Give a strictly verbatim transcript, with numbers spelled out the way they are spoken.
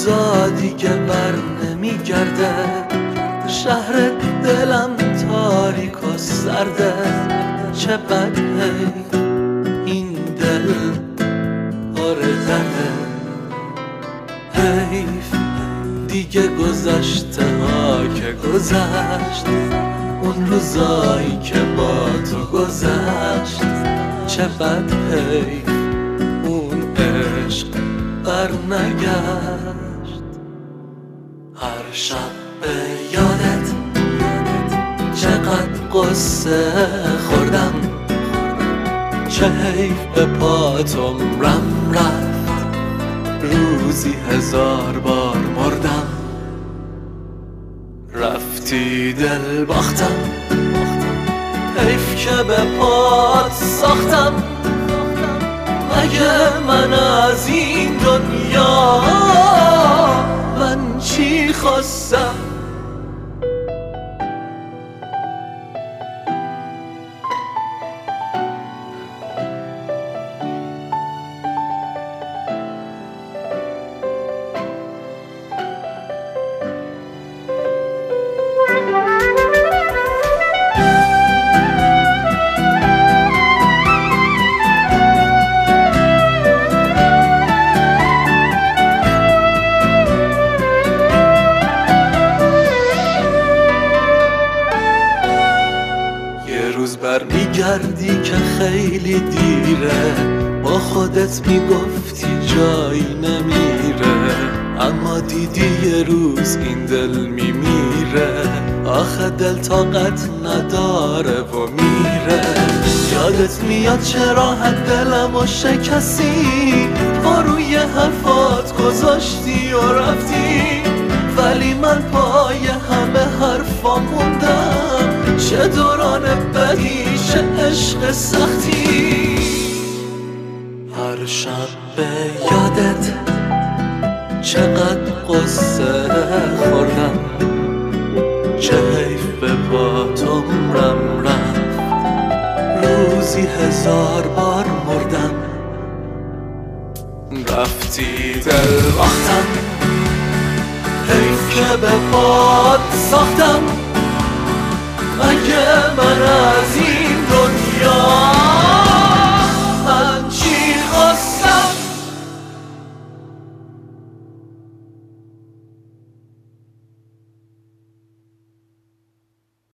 روزا دیگه بر نمیگرده، شهر دلم تاریک و سرده. چه بد این دل آره درده، حیف دیگه گذشته ها که گذشت، اون روزایی که با تو گذشت. چه بد حیف اون عشق بر نگشت. هر شب به یادت چقدر قصه خوردم، چه حیف به پات عمرم رفت، روزی هزار بار مردم. رفتی دل باختم، حیف که به پات ساختم. مگه من از این دنیا من چی خواستم؟ برمیگردی که خیلی دیره، با خودت میگفتی جایی نمیره، اما دیدی یه روز این دل میمیره. آخه دل طاقت نداره و میره. یادت میاد چرا حد دلم و شکستی، پا روی حرفات گذاشتی و رفتی، ولی من پای همه حرفا موندم. چه دوران بدی، چه عشق سختی. هر شب به یادت چقدر قصه خوردم، چه حیف به پات عمرم رفت، روزی هزار بار مردم. رفتی دل باختم، حیف که به پات ساختم. مگه من از